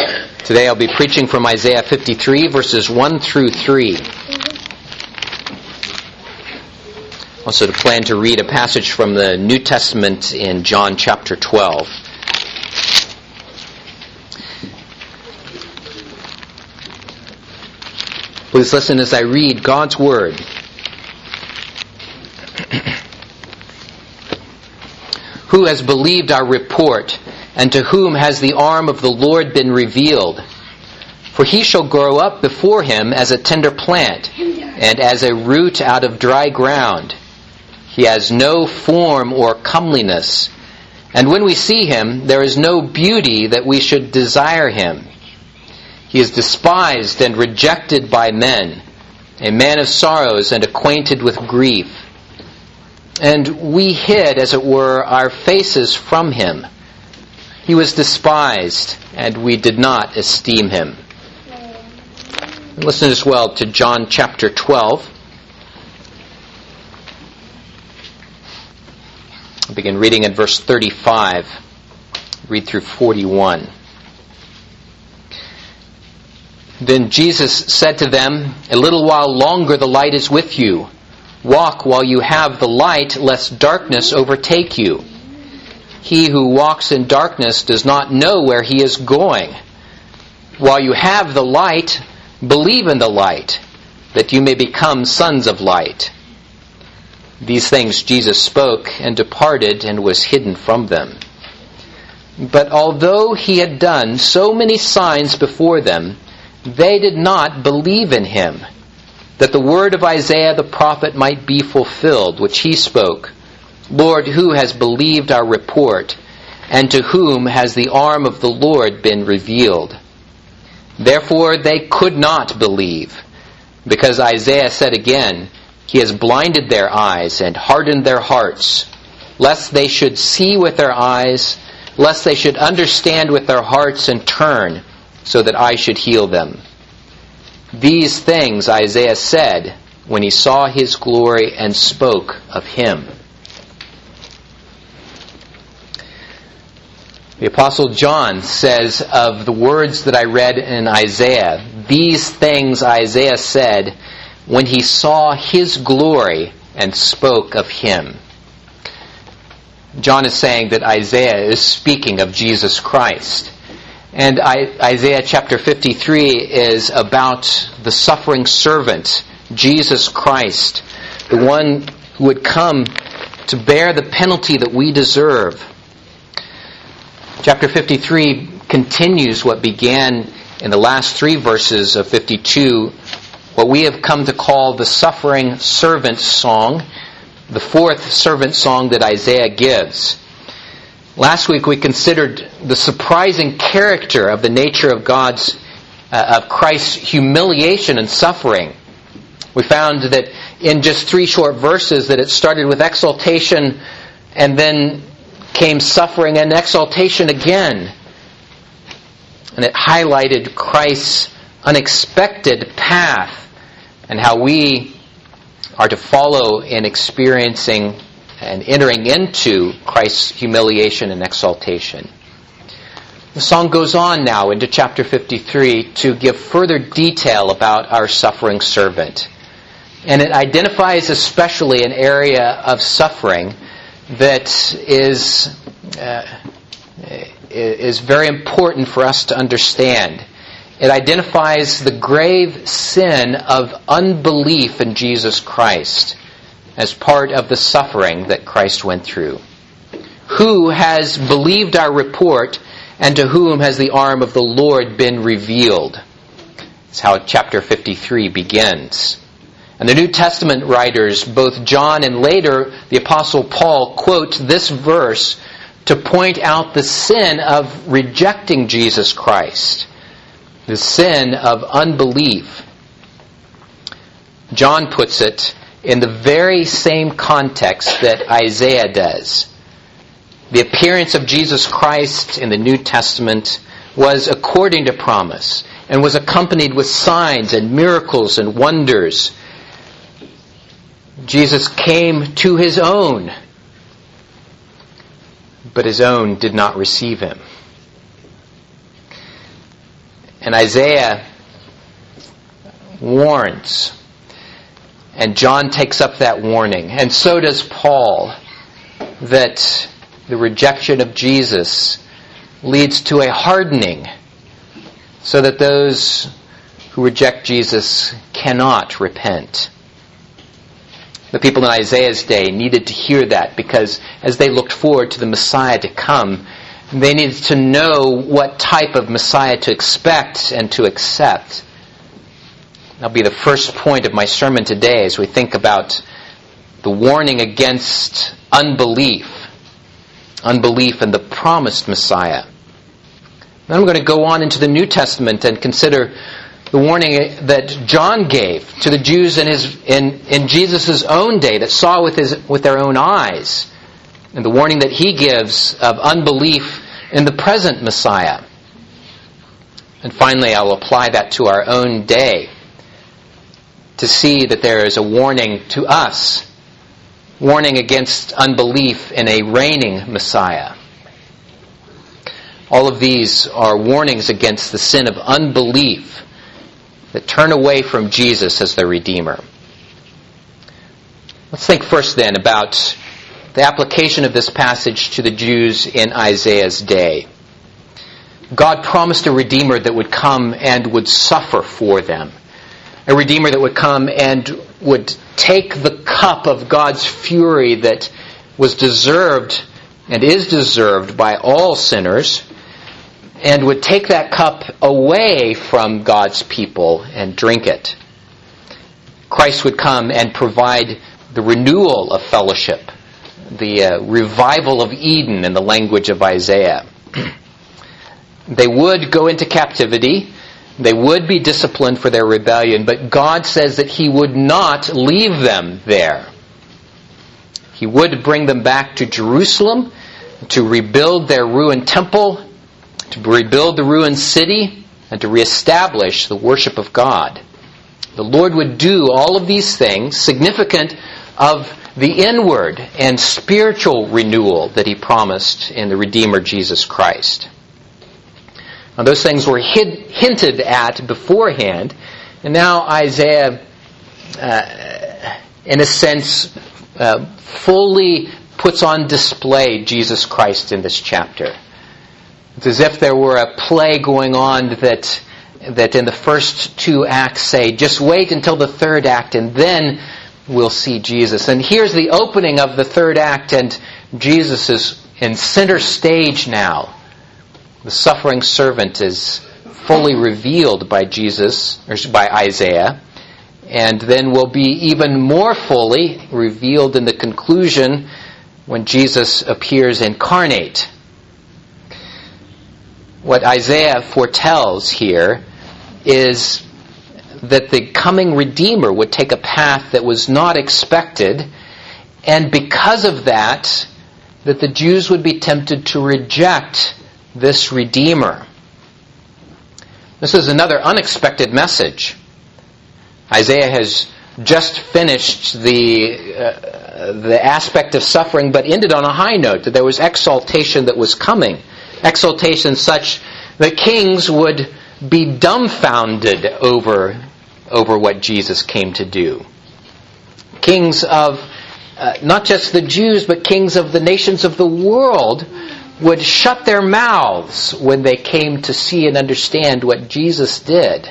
Today I'll be preaching from Isaiah 53, verses 1 through 3. Also to plan to read a passage from the New Testament in John chapter 12. Please listen as I read God's Word. Who has believed our report, and to whom has the arm of the Lord been revealed? For he shall grow up before him as a tender plant, and as a root out of dry ground. He has no form or comeliness, and when we see him, there is no beauty that we should desire him. He is despised and rejected by men, a man of sorrows and acquainted with grief. And we hid, as it were, our faces from him. He was despised, and we did not esteem him. Listen as well to John chapter 12. I'll begin reading at verse 35. Read through 41. Then Jesus said to them, "A little while longer the light is with you. Walk while you have the light, lest darkness overtake you. He who walks in darkness does not know where he is going. While you have the light, believe in the light, that you may become sons of light." These things Jesus spoke and departed and was hidden from them. But although he had done so many signs before them, they did not believe in him, that the word of Isaiah the prophet might be fulfilled, which he spoke, "Lord, who has believed our report, and to whom has the arm of the Lord been revealed?" Therefore they could not believe, because Isaiah said again, "He has blinded their eyes and hardened their hearts, lest they should see with their eyes, lest they should understand with their hearts and turn, so that I should heal them." These things Isaiah said when he saw his glory and spoke of him. The Apostle John says of the words that I read in Isaiah, these things Isaiah said when he saw his glory and spoke of him. John is saying that Isaiah is speaking of Jesus Christ. And Isaiah chapter 53 is about the suffering servant, Jesus Christ, the one who would come to bear the penalty that we deserve. Chapter 53 continues what began in the last 3 verses of 52, what we have come to call the suffering servant song, the 4th servant song that Isaiah gives. Last week we considered the surprising character of the nature of of Christ's humiliation and suffering. We found that in just 3 short verses that it started with exaltation and then came suffering and exaltation again. And it highlighted Christ's unexpected path and how we are to follow in experiencing and entering into Christ's humiliation and exaltation. The song goes on now into chapter 53 to give further detail about our suffering servant. And it identifies especially an area of suffering that is very important for us to understand. It identifies the grave sin of unbelief in Jesus Christ as part of the suffering that Christ went through. Who has believed our report, and to whom has the arm of the Lord been revealed? That's how chapter 53 begins. And the New Testament writers, both John and later the Apostle Paul, quote this verse to point out the sin of rejecting Jesus Christ, the sin of unbelief. John puts it in the very same context that Isaiah does. The appearance of Jesus Christ in the New Testament was according to promise and was accompanied with signs and miracles and wonders. Jesus came to his own, but his own did not receive him. And Isaiah warns. And John takes up that warning. And so does Paul, that the rejection of Jesus leads to a hardening, so that those who reject Jesus cannot repent. The people in Isaiah's day needed to hear that, because as they looked forward to the Messiah to come, they needed to know what type of Messiah to expect and to accept. That'll be the first point of my sermon today as we think about the warning against unbelief in the promised Messiah. Then I'm going to go on into the New Testament and consider the warning that John gave to the Jews in Jesus' own day, that saw with their own eyes, and the warning that he gives of unbelief in the present Messiah. And finally, I'll apply that to our own day to see that there is a warning to us, warning against unbelief in a reigning Messiah. All of these are warnings against the sin of unbelief that turn away from Jesus as their Redeemer. Let's think first then about the application of this passage to the Jews in Isaiah's day. God promised a Redeemer that would come and would suffer for them. A Redeemer that would come and would take the cup of God's fury that was deserved and is deserved by all sinners, and would take that cup away from God's people and drink it. Christ would come and provide the renewal of fellowship, the revival of Eden in the language of Isaiah. They would go into captivity. They would be disciplined for their rebellion, but God says that He would not leave them there. He would bring them back to Jerusalem to rebuild their ruined temple, to rebuild the ruined city, and to reestablish the worship of God. The Lord would do all of these things, significant of the inward and spiritual renewal that He promised in the Redeemer Jesus Christ. Now, those things were hinted at beforehand, and now Isaiah, in a sense, fully puts on display Jesus Christ in this chapter. It's as if there were a play going on that in the first two acts say, just wait until the third act and then we'll see Jesus. And here's the opening of the third act, and Jesus is in center stage now. The suffering servant is fully revealed by Jesus, or by Isaiah, and then will be even more fully revealed in the conclusion when Jesus appears incarnate. What Isaiah foretells here is that the coming Redeemer would take a path that was not expected, and because of that the Jews would be tempted to reject this Redeemer. This is another unexpected message. Isaiah has just finished the aspect of suffering, but ended on a high note, that there was exaltation that was coming. Exaltation such that kings would be dumbfounded over what Jesus came to do. Kings of not just the Jews, but kings of the nations of the world would shut their mouths when they came to see and understand what Jesus did.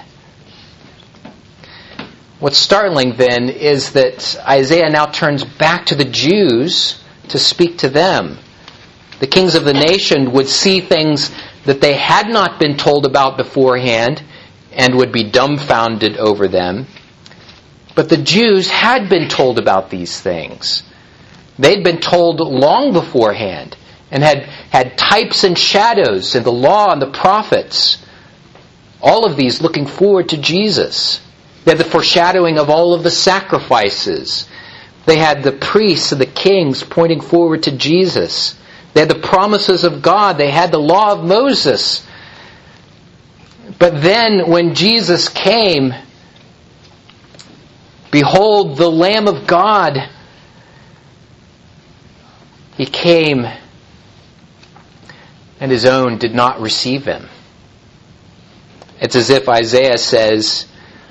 What's startling then is that Isaiah now turns back to the Jews to speak to them. The kings of the nation would see things that they had not been told about beforehand and would be dumbfounded over them. But the Jews had been told about these things. They'd been told long beforehand and had types and shadows in the law and the prophets. All of these looking forward to Jesus. They had the foreshadowing of all of the sacrifices. They had the priests and the kings pointing forward to Jesus. They had the promises of God. They had the law of Moses. But then when Jesus came, behold the Lamb of God. He came, and His own did not receive Him. It's as if Isaiah says,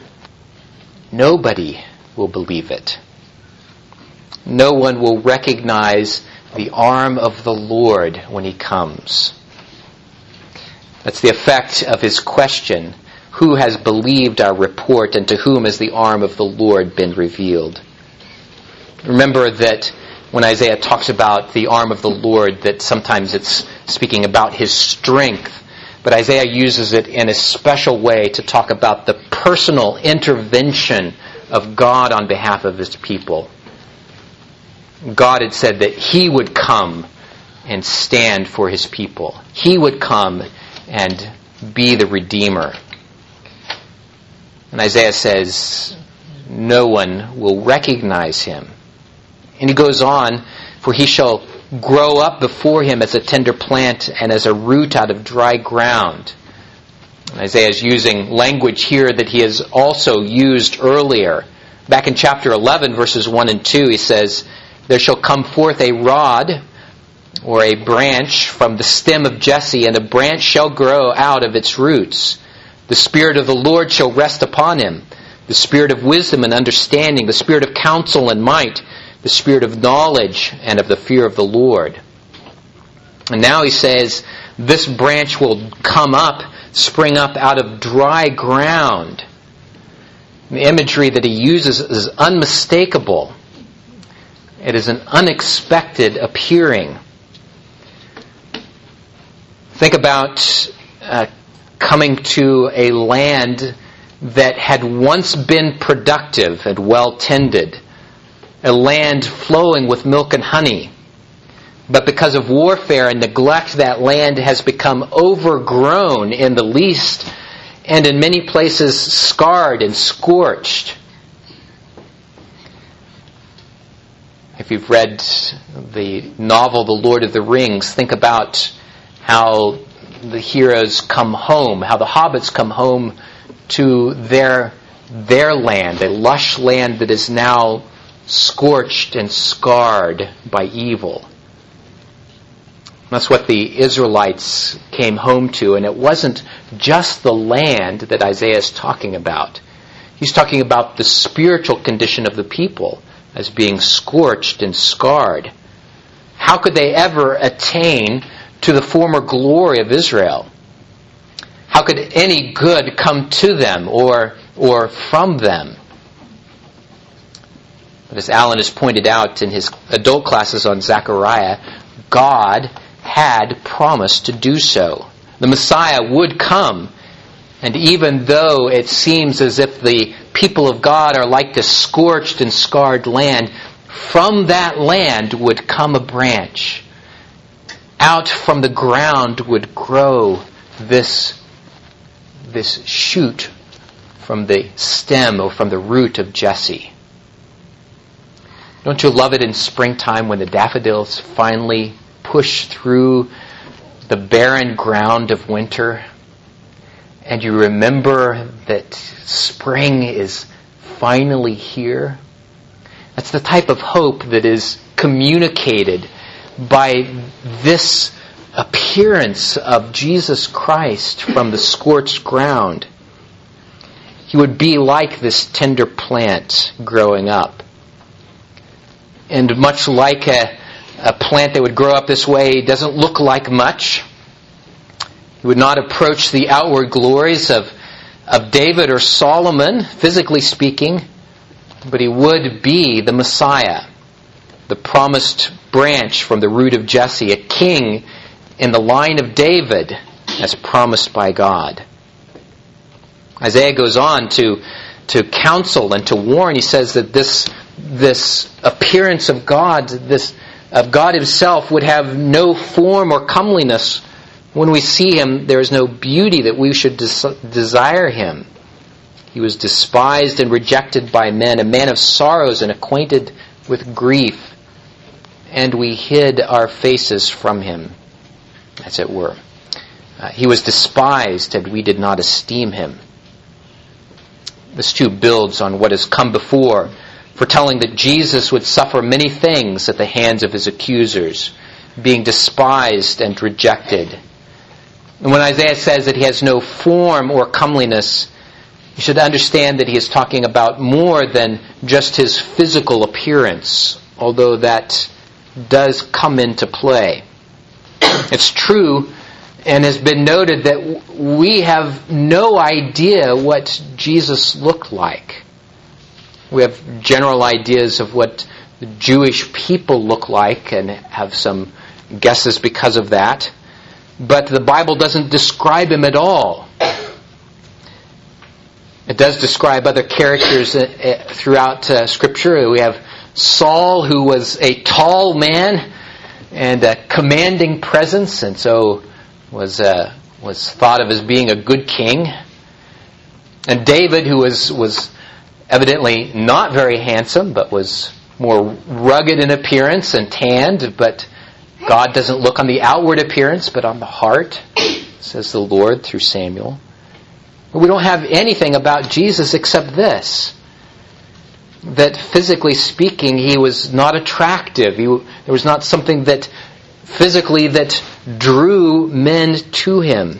nobody will believe it. No one will recognize the arm of the Lord when he comes. That's the effect of his question. Who has believed our report, and to whom has the arm of the Lord been revealed? Remember that when Isaiah talks about the arm of the Lord, that sometimes it's speaking about his strength, but Isaiah uses it in a special way to talk about the personal intervention of God on behalf of his people. God had said that he would come and stand for his people. He would come and be the Redeemer. And Isaiah says, no one will recognize him. And he goes on, for he shall grow up before him as a tender plant and as a root out of dry ground. Isaiah is using language here that he has also used earlier. Back in chapter 11, verses 1 and 2, he says, there shall come forth a rod or a branch from the stem of Jesse, and a branch shall grow out of its roots. The Spirit of the Lord shall rest upon him, the Spirit of wisdom and understanding, the Spirit of counsel and might, the Spirit of knowledge and of the fear of the Lord. And now he says, this branch will come up, spring up out of dry ground. The imagery that he uses is unmistakable. It is an unexpected appearing. Think about coming to a land that had once been productive and well tended, a land flowing with milk and honey. But because of warfare and neglect, that land has become overgrown in the least, and in many places scarred and scorched. If you've read the novel The Lord of the Rings, think about how the heroes come home, how the hobbits come home to their land, a lush land that is now scorched and scarred by evil. That's what the Israelites came home to, and it wasn't just the land that Isaiah is talking about. He's talking about the spiritual condition of the people as being scorched and scarred. How could they ever attain to the former glory of Israel? How could any good come to them or from them? But as Alan has pointed out in his adult classes on Zechariah, God had promised to do so. The Messiah would come, and even though it seems as if the people of God are like this scorched and scarred land, from that land would come a branch. Out from the ground would grow this shoot from the stem or from the root of Jesse. Don't you love it in springtime when the daffodils finally push through the barren ground of winter, and you remember that spring is finally here? That's the type of hope that is communicated by this appearance of Jesus Christ from the scorched ground. He would be like this tender plant growing up. And much like a plant that would grow up this way doesn't look like much. He would not approach the outward glories of David or Solomon, physically speaking, but he would be the Messiah, the promised branch from the root of Jesse, a king in the line of David, as promised by God. Isaiah goes on to counsel and to warn. He says that this appearance of God, of God himself, would have no form or comeliness. When we see him, there is no beauty that we should desire him. He was despised and rejected by men, a man of sorrows and acquainted with grief, and we hid our faces from him, as it were. He was despised, and we did not esteem him. This too builds on what has come before, foretelling that Jesus would suffer many things at the hands of his accusers, being despised and rejected. And when Isaiah says that he has no form or comeliness, you should understand that he is talking about more than just his physical appearance, although that does come into play. It's true and has been noted that we have no idea what Jesus looked like. We have general ideas of what the Jewish people look like and have some guesses because of that. But the Bible doesn't describe him at all. It does describe other characters throughout Scripture. We have Saul, who was a tall man and a commanding presence, and so was thought of as being a good king. And David, who was evidently not very handsome, but was more rugged in appearance and tanned, but God doesn't look on the outward appearance, but on the heart, says the Lord through Samuel. But we don't have anything about Jesus except this, that physically speaking, he was not attractive. There was not something that physically that drew men to him.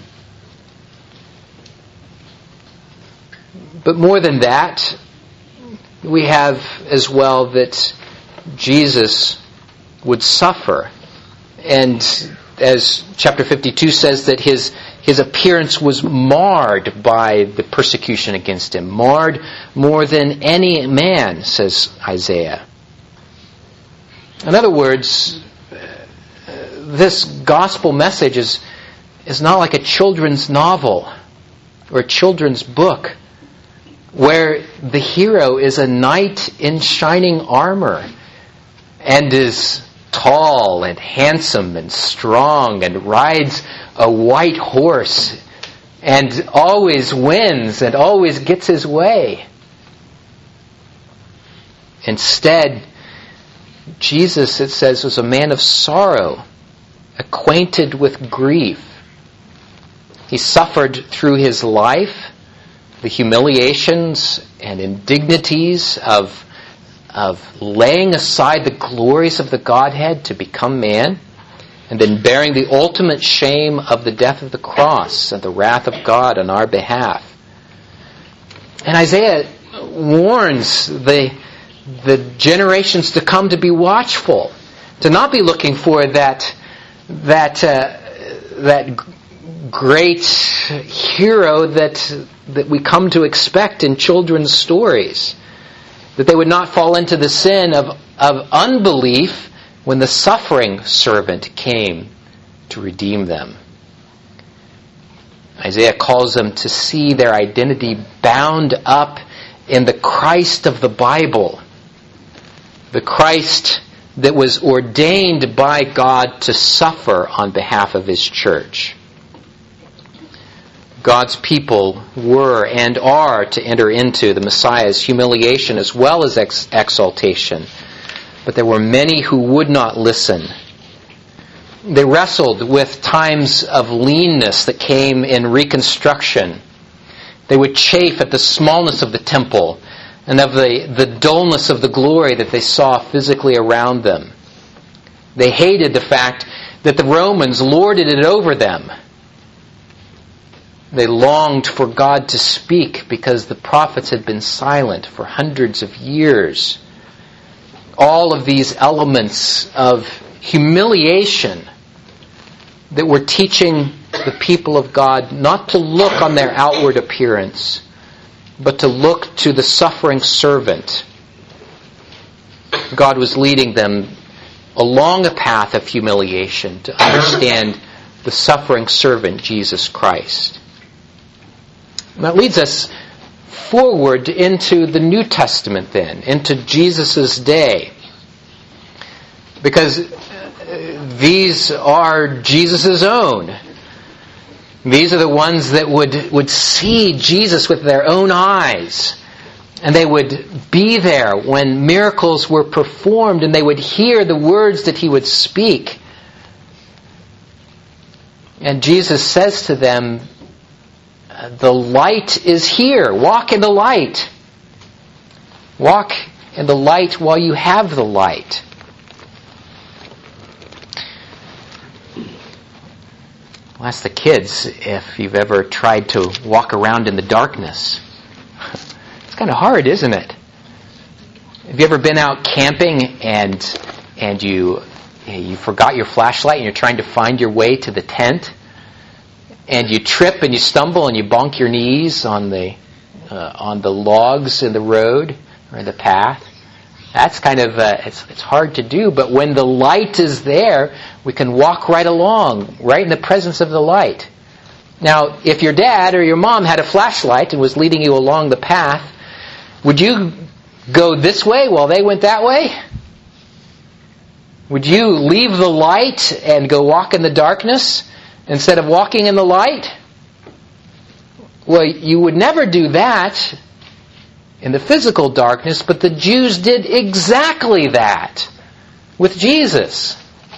But more than that, we have as well that Jesus would suffer. And as chapter 52 says, that his appearance was marred by the persecution against him. Marred more than any man, says Isaiah. In other words, this gospel message is not like a children's novel or a children's book where the hero is a knight in shining armor and is tall and handsome and strong and rides a white horse and always wins and always gets his way. Instead, Jesus, it says, was a man of sorrow, acquainted with grief. He suffered through his life the humiliations and indignities of laying aside the glories of the Godhead to become man, and then bearing the ultimate shame of the death of the cross and the wrath of God on our behalf. And Isaiah warns the generations to come to be watchful, to not be looking for that great hero that we come to expect in children's stories. That they would not fall into the sin of unbelief when the suffering servant came to redeem them. Isaiah calls them to see their identity bound up in the Christ of the Bible. The Christ that was ordained by God to suffer on behalf of His church. God's people were and are to enter into the Messiah's humiliation as well as exaltation. But there were many who would not listen. They wrestled with times of leanness that came in reconstruction. They would chafe at the smallness of the temple and of the dullness of the glory that they saw physically around them. They hated the fact that the Romans lorded it over them. They longed for God to speak because the prophets had been silent for hundreds of years. All of these elements of humiliation that were teaching the people of God not to look on their outward appearance, but to look to the suffering servant. God was leading them along a path of humiliation to understand the suffering servant, Jesus Christ. And that leads us forward into the New Testament then, into Jesus' day. Because these are Jesus' own. These are the ones that would see Jesus with their own eyes. And they would be there when miracles were performed, and they would hear the words that He would speak. And Jesus says to them, the light is here. Walk in the light. Walk in the light while you have the light. I'll ask the kids if you've ever tried to walk around in the darkness. It's kind of hard, isn't it? Have you ever been out camping and you forgot your flashlight and you're trying to find your way to the tent? And you trip and you stumble and you bonk your knees on the logs in the road or the path. That's kind of, it's hard to do, but when the light is there, we can walk right along, right in the presence of the light. Now, if your dad or your mom had a flashlight and was leading you along the path, would you go this way while they went that way? Would you leave the light and go walk in the darkness instead of walking in the light? Well, you would never do that in the physical darkness, but the Jews did exactly that with Jesus.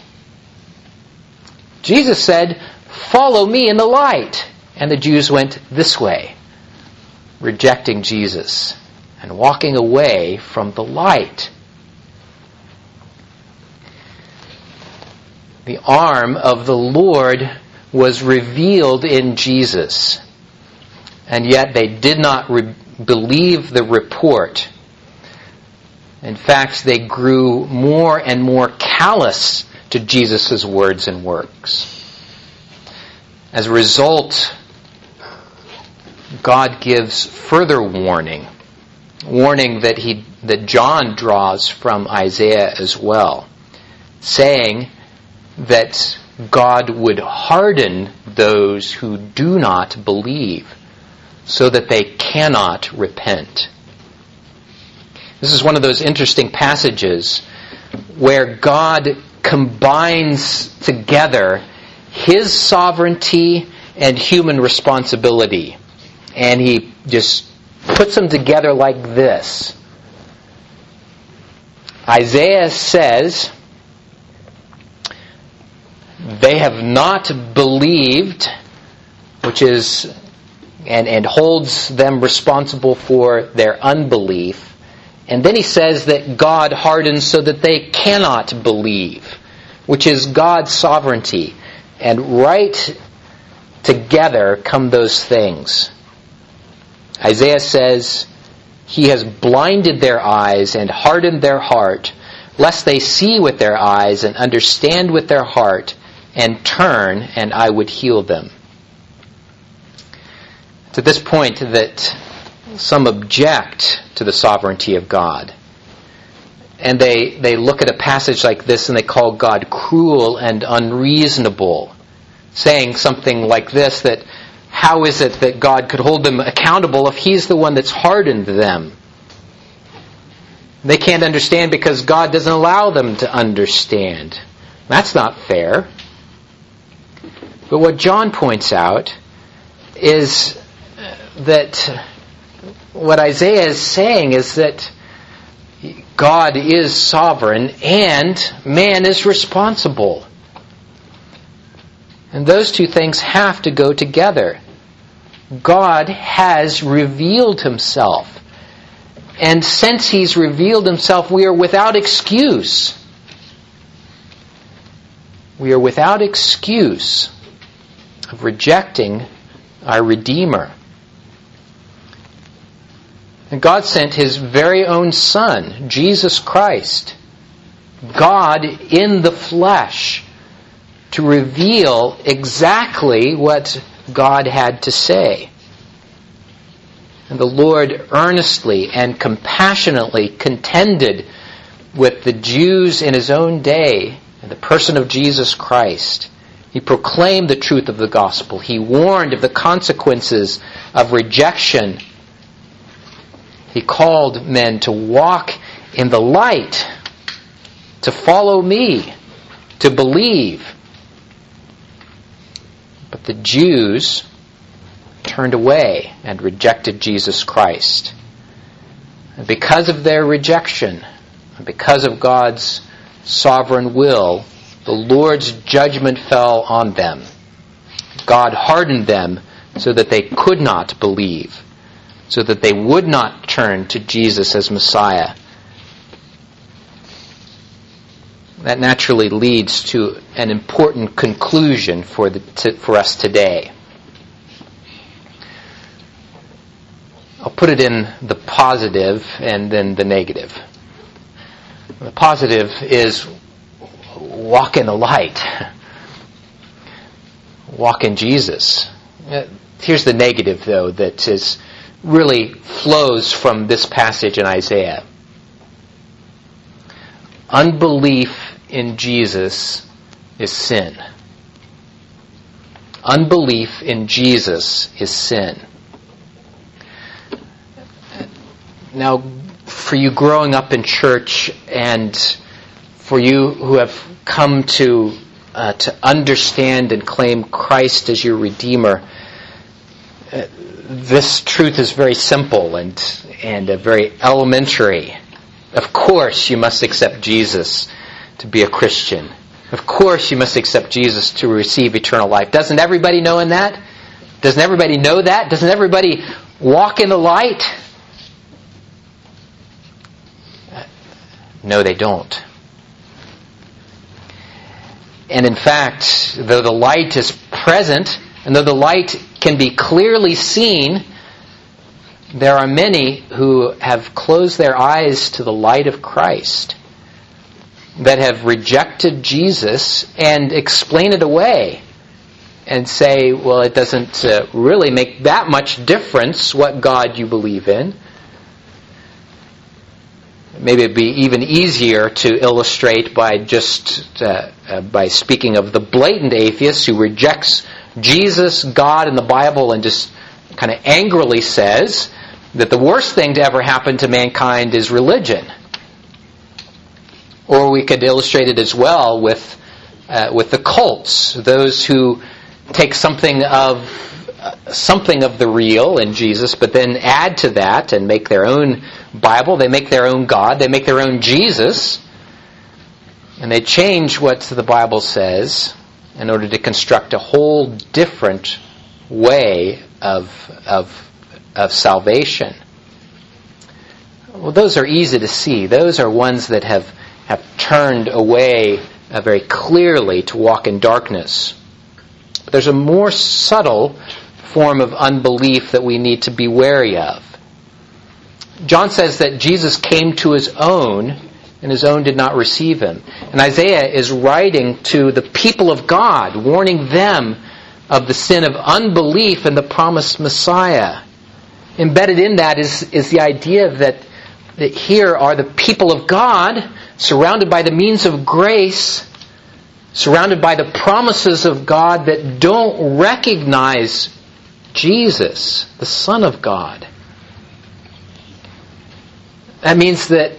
Jesus said, "Follow me in the light." And the Jews went this way, rejecting Jesus and walking away from the light. The arm of the Lord was revealed in Jesus, and yet they did not believe the report. In fact, they grew more and more callous to Jesus' words and works. As a result, God gives further warning that John draws from Isaiah as well, saying that God would harden those who do not believe, so that they cannot repent. This is one of those interesting passages where God combines together His sovereignty and human responsibility. And He just puts them together like this. Isaiah says, "They have not believed," which is and holds them responsible for their unbelief. And then he says that God hardens so that they cannot believe, which is God's sovereignty. And right together come those things. Isaiah says, "He has blinded their eyes and hardened their heart, lest they see with their eyes and understand with their heart and turn, and I would heal them." It's at this point that some object to the sovereignty of God. And they look at a passage like this and they call God cruel and unreasonable, saying something like this, that how is it that God could hold them accountable if He's the one that's hardened them? They can't understand because God doesn't allow them to understand. That's not fair. But what John points out is that what Isaiah is saying is that God is sovereign and man is responsible. And those two things have to go together. God has revealed Himself. And since He's revealed Himself, we are without excuse. We are without excuse of rejecting our Redeemer. And God sent His very own Son, Jesus Christ, God in the flesh, to reveal exactly what God had to say. And the Lord earnestly and compassionately contended with the Jews in His own day in the person of Jesus Christ. He proclaimed the truth of the gospel. He warned of the consequences of rejection. He called men to walk in the light, to follow me, to believe. But the Jews turned away and rejected Jesus Christ. And because of their rejection, and because of God's sovereign will, the Lord's judgment fell on them. God hardened them so that they could not believe, so that they would not turn to Jesus as Messiah. That naturally leads to an important conclusion for us today. I'll put it in the positive and then the negative. The positive is walk in the light. Walk in Jesus. Here's the negative, though, that really flows from this passage in Isaiah. Unbelief in Jesus is sin. Unbelief in Jesus is sin. Now, for you growing up in church and for you who have come to understand and claim Christ as your Redeemer, this truth is very simple and very elementary. Of course you must accept Jesus to be a Christian. Of course you must accept Jesus to receive eternal life. Doesn't everybody know that? Doesn't everybody know that? Doesn't everybody walk in the light? No, they don't. And in fact, though the light is present, and though the light can be clearly seen, there are many who have closed their eyes to the light of Christ, that have rejected Jesus and explain it away and say, well, it doesn't really make that much difference what God you believe in. Maybe it'd be even easier to illustrate by by speaking of the blatant atheist who rejects Jesus, God, and the Bible and just kind of angrily says that the worst thing to ever happen to mankind is religion. Or we could illustrate it as well with the cults, those who take something of the real in Jesus, but then add to that and make their own Bible, they make their own God, they make their own Jesus, and they change what the Bible says in order to construct a whole different way of salvation. Well, those are easy to see. Those are ones that have turned away very clearly to walk in darkness. But there's a more subtle form of unbelief that we need to be wary of. John says that Jesus came to his own, and his own did not receive him. And Isaiah is writing to the people of God, warning them of the sin of unbelief in the promised Messiah. Embedded in that is the idea that here are the people of God, surrounded by the means of grace, surrounded by the promises of God that don't recognize Jesus, the Son of God. That means that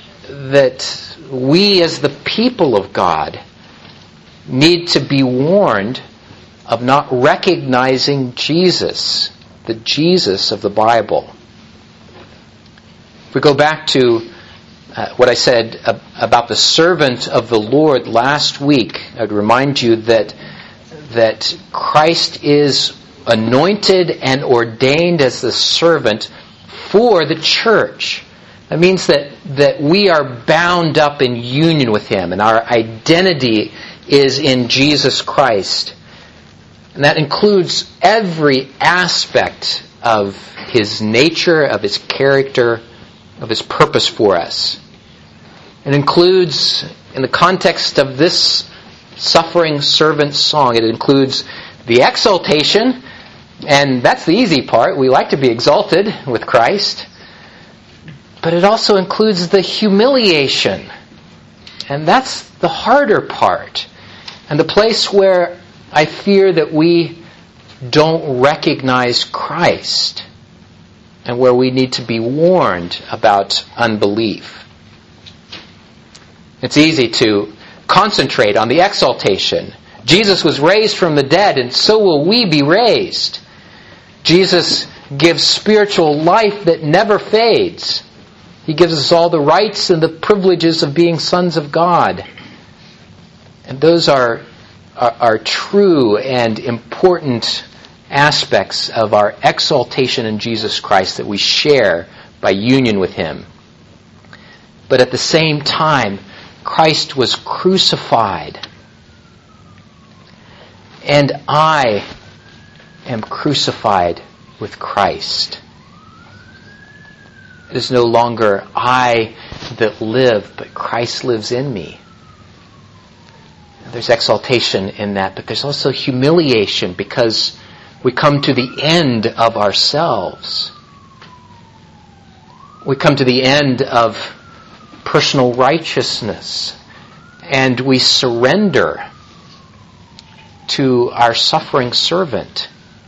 we as the people of God need to be warned of not recognizing Jesus, the Jesus of the Bible. If we go back to what I said about the servant of the Lord last week, I'd remind you that Christ is anointed and ordained as the servant for the church. That means that we are bound up in union with Him, and our identity is in Jesus Christ. And that includes every aspect of His nature, of His character, of His purpose for us. It includes, in the context of this suffering servant song, it includes the exaltation, and that's the easy part. We like to be exalted with Christ. But it also includes the humiliation. And that's the harder part. And the place where I fear that we don't recognize Christ. And where we need to be warned about unbelief. It's easy to concentrate on the exaltation. Jesus was raised from the dead, and so will we be raised. Jesus gives spiritual life that never fades. He gives us all the rights and the privileges of being sons of God. And those are true and important aspects of our exaltation in Jesus Christ that we share by union with Him. But at the same time, Christ was crucified. And I am crucified with Christ. It is no longer I that live, but Christ lives in me. There's exaltation in that, but there's also humiliation because we come to the end of ourselves. We come to the end of personal righteousness, and we surrender to our suffering servant.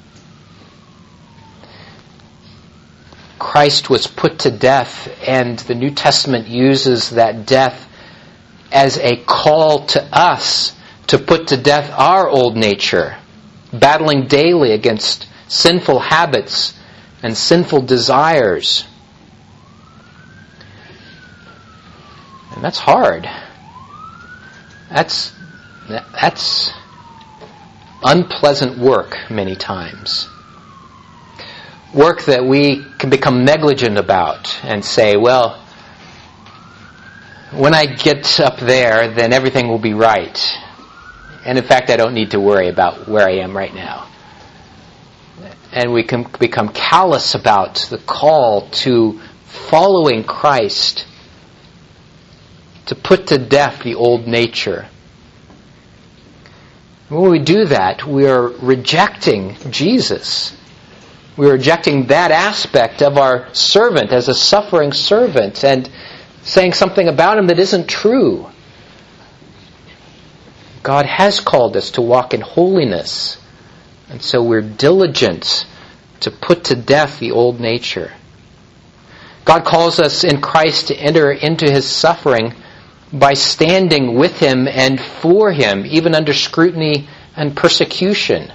Christ was put to death, and the New Testament uses that death as a call to us to put to death our old nature, battling daily against sinful habits and sinful desires. And that's hard. That's unpleasant work many times. Work that we can become negligent about and say, well, when I get up there, then everything will be right. And in fact, I don't need to worry about where I am right now. And we can become callous about the call to following Christ, to put to death the old nature. When we do that, we are rejecting Jesus. We are rejecting that aspect of our servant as a suffering servant and saying something about him that isn't true. God has called us to walk in holiness, and so we're diligent to put to death the old nature. God calls us in Christ to enter into his suffering by standing with him and for him, even under scrutiny and persecution.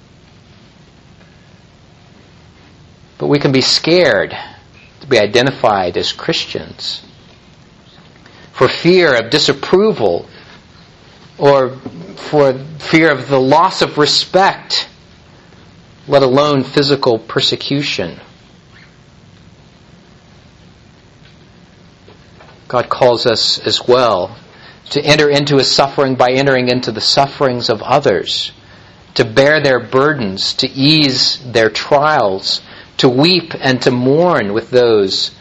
But we can be scared to be identified as Christians for fear of disapproval or for fear of the loss of respect, let alone physical persecution. God calls us as well to enter into his suffering by entering into the sufferings of others, to bear their burdens, to ease their trials, to weep and to mourn with those,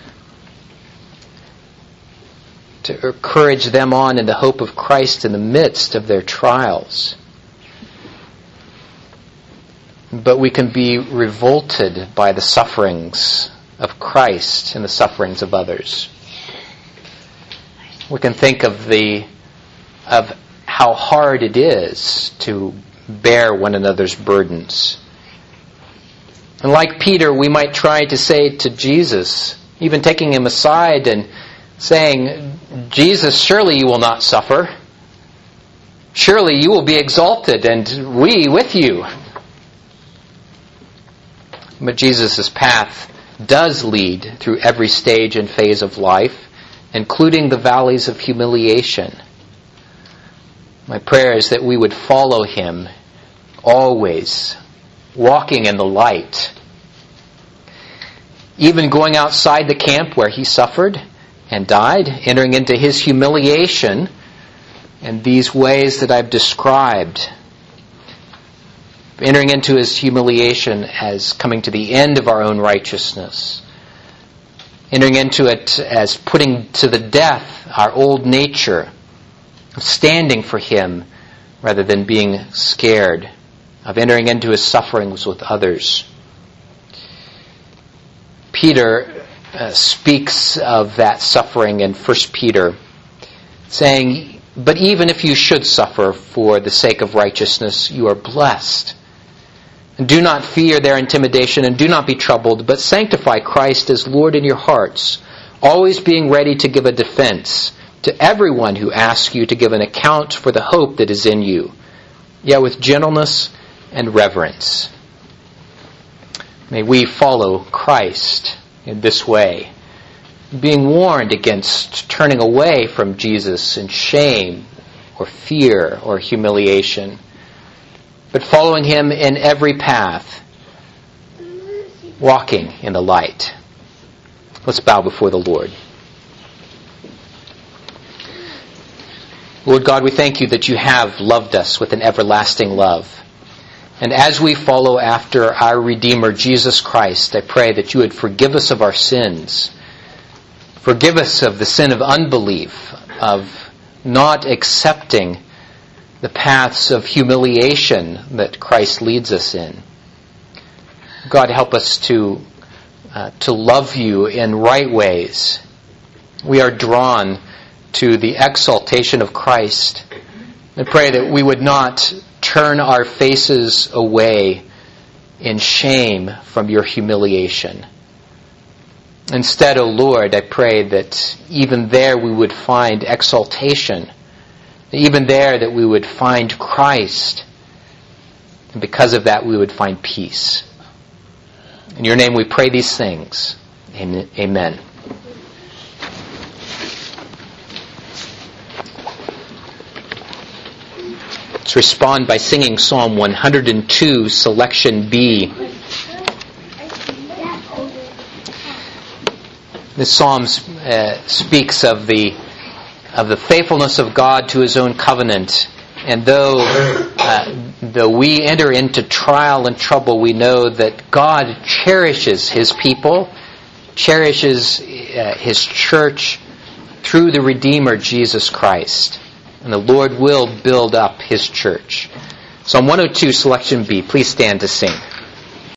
to encourage them on in the hope of Christ in the midst of their trials. But we can be revolted by the sufferings of Christ and the sufferings of others. We can think of how hard it is to bear one another's burdens. And like Peter, we might try to say to Jesus, even taking him aside and saying, Jesus, surely you will not suffer. Surely you will be exalted, and we with you. But Jesus' path does lead through every stage and phase of life, including the valleys of humiliation. My prayer is that we would follow him always, walking in the light. Even going outside the camp where he suffered and died, entering into his humiliation in these ways that I've described. Entering into his humiliation as coming to the end of our own righteousness. Entering into it as putting to the death our old nature, standing for him rather than being scared, of entering into his sufferings with others. Peter speaks of that suffering in 1 Peter, saying, but even if you should suffer for the sake of righteousness, you are blessed. And do not fear their intimidation, and do not be troubled, but sanctify Christ as Lord in your hearts, always being ready to give a defense to everyone who asks you to give an account for the hope that is in you, yet with gentleness and reverence. May we follow Christ in this way, being warned against turning away from Jesus in shame or fear or humiliation, but following him in every path, walking in the light. Let's bow before the Lord. Lord God, we thank you that you have loved us with an everlasting love. And as we follow after our Redeemer, Jesus Christ, I pray that you would forgive us of our sins. Forgive us of the sin of unbelief, of not accepting the paths of humiliation that Christ leads us in. God, help us to love you in right ways. We are drawn to the exaltation of Christ. I pray that we would not turn our faces away in shame from your humiliation. Instead, O Lord, I pray that even there we would find exaltation. Even there that we would find Christ. And because of that, we would find peace. In your name we pray these things. Amen. Let's respond by singing Psalm 102, selection B. This psalm speaks of the faithfulness of God to his own covenant. And though we enter into trial and trouble, we know that God cherishes his people, cherishes his church through the Redeemer, Jesus Christ. And the Lord will build up his church. Psalm 102, selection B. Please stand to sing.